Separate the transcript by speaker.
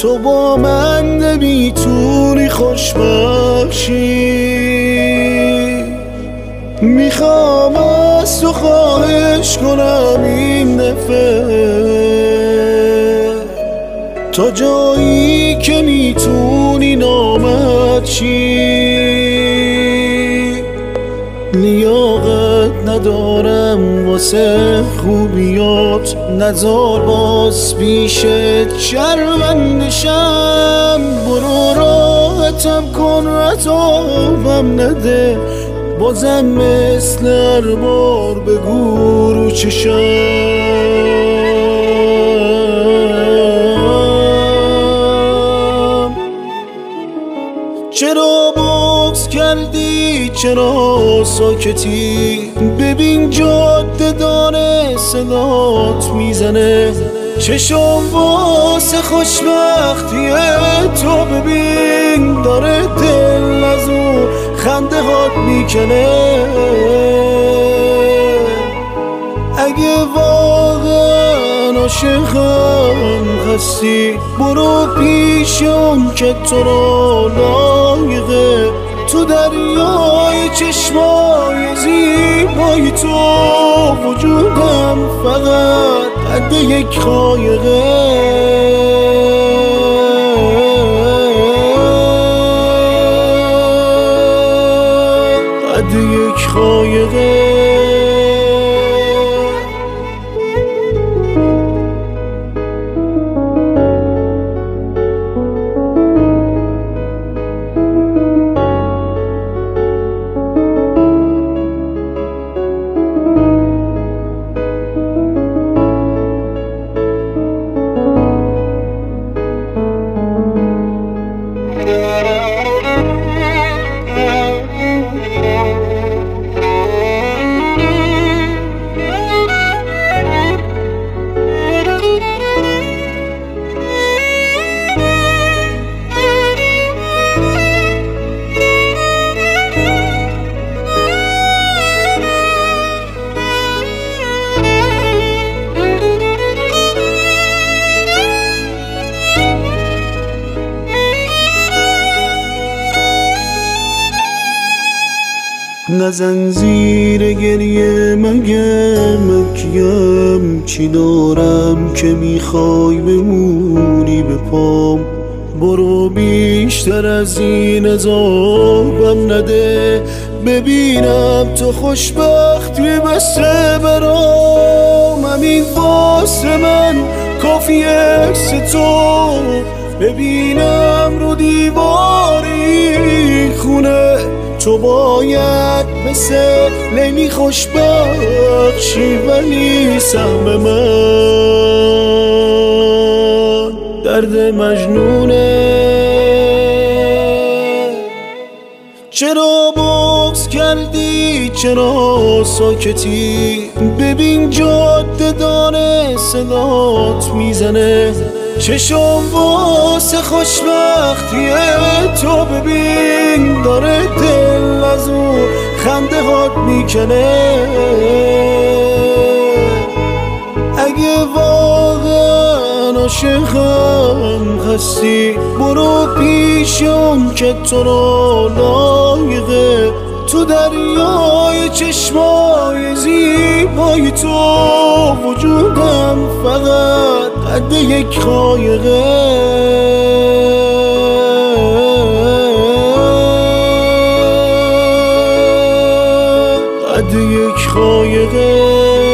Speaker 1: تو با من نمیتونی خوشبخشی. میخوام از تو خواهش کنم این دفعه، تا جایی که میتونی نامت چی. لیاقت ندارم واسه خوبیات، نزار باز پیشت شرمندشم. برو راحتم کن عذابم نده، بازم مثل هر بار بگو رو چشم. چرا بغض کردی؟ چرا ساکتی؟ ببین جاده داره صدات میزنه، چشم واسه خوشبختی تو ببین داره دل از اون خنده هات میکنه. اگه واقعا عاشقم هستی، برو پیش اون که تو رو لایقه. تو دریای چشمای زیبای تو وجودم فقط قد یک قایقه. قد یک قایقه. نزن زیر گریه مگه مکیم، چی دارم که میخوای بمونی به پام. برو بیشتر از این عذابم نده، ببینم تو خوشبختی بسه برام. همین واسه من کافی عکس تو ببینم رو دیواری خونه. تو باید مثل لیلی خوشبخشی ولی سهم من درد مجنونه. چرا بغض کردی؟ چرا ساکتی؟ ببین جاده داره صدات میزنه، چشم واسه خوشبختی تو ببین داره دل از اون خنده هات میکنه. اگه واقعا عاشقم هستی، برو پیش اون که تو رو لایقه. تو دریای چشمای زیبای تو وجودم فقط قد یک قایقه. قد یک قایقه.